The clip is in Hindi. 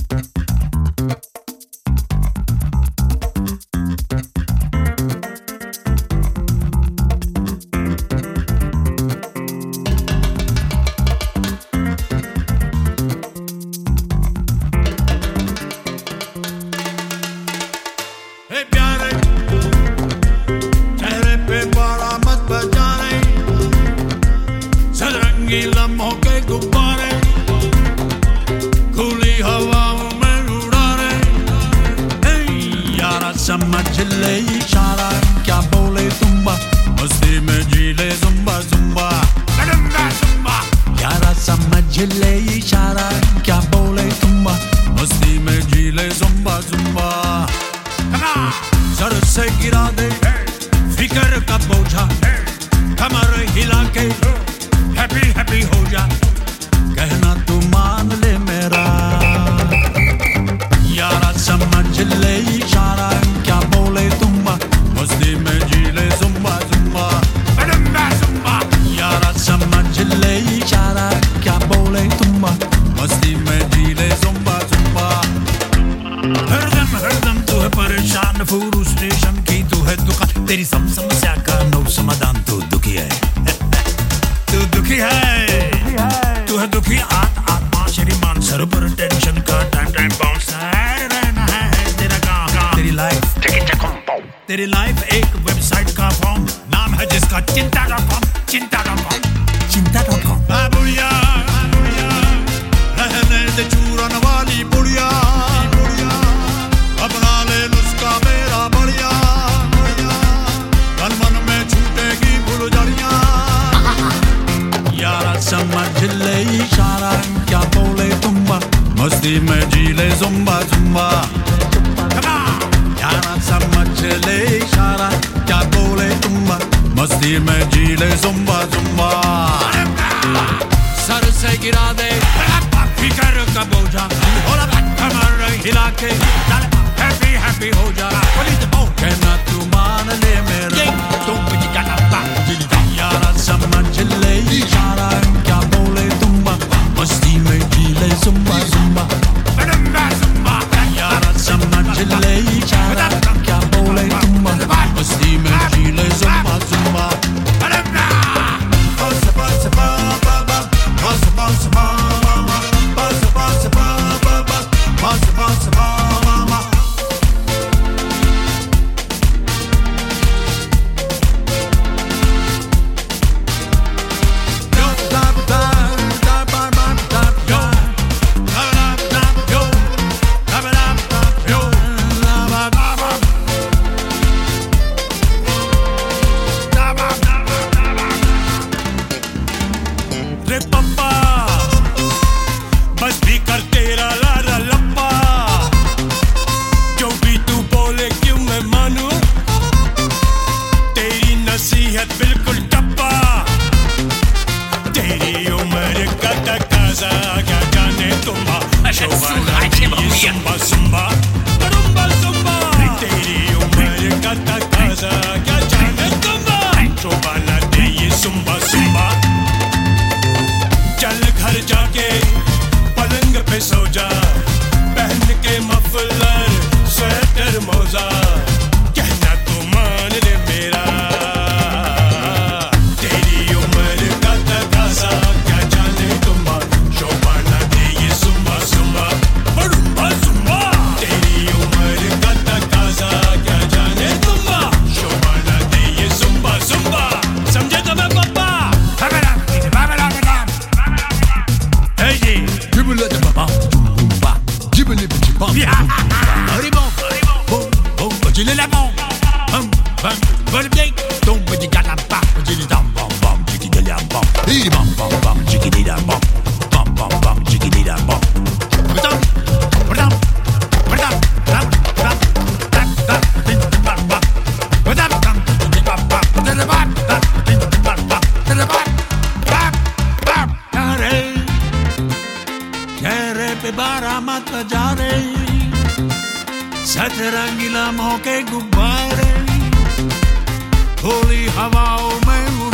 लम्हों के गुब्बारे खुली हवाओं में उड़ाने यारा समझ ले इशारा क्या बोले जुम्बा मस्ती में जी ले जुम्बा जुम्बा जुम्बा यारा समझ ले इशारा क्या बोले जुम्बा मस्ती में जी ले जुम्बा जुम्बा सर से गिरा दे फिकर का बोझा कमर हिला के हैप्पी हैप्पी हो जा कहना तू मान ले मेरा यारा समझ ले इशारा क्या बोले जुम्बा मस्ती में जी ले जुम्बा जुम्बा जुम्बा यारा समझ ले इशारा क्या बोले जुम्बा मस्ती में जी ले जुम्बा जुम्बा हरदम तू है परेशान फूरू स्टेशन की तू है दुकान तेरी समस्या का नो समाधान तू दुखी है तू दुखी है तू है दुखी आत्मा श्रीमान सर पर टेंशन का टाइम बाउंस रहना है तेरा काम तेरी लाइफ एक वेबसाइट का फॉर्म नाम है जिसका चिंता.com बुढ़िया रहने दे चूरन वाली बुढ़िया अपना ले नुस्खा मेरा बढ़िया मन में छूटेगी फुलझड़ियां यारा समझ ले इशारा क्या बोले जुम्बा मस्ती में जी ले जुम्बा जुम्बा यारा समझ ले इशारा क्या बोले जुम्बा मस्ती में जी ले जुम्बा जुम्बा सर से गिरा दे फिकर का बोझा कमर हिला के हैप्पी हैप्पी हो जा कहना तू मान ले मेरा यारा समझ ले इशारा क्या बोले जुम्बा मस्ती में जी ले जुम्बा जुम्बा यारा समझ ले इशारा क्या बोले जुम्बा मस्ती में जी ले जुम्बा जुम्बा चल घर जाके पलंग पे सो जा पहन के मफलर स्वेटर मोजा कहना तू मान ले मेरा तेरी उम्र का तकाजा क्या जाने तुम्बा शोभा ना दे ये सुम्बा सुम्बा बड़ुम्बा सुम्बा तेरी उम्र का तकाजा क्या जाने तुम्बा शोभा ना दे ये सुम्बा सुम्बा समझे तो मैं पापा बारामत जा रही सतरंगी लम्हों के गुब्बारे खुली हवाओं में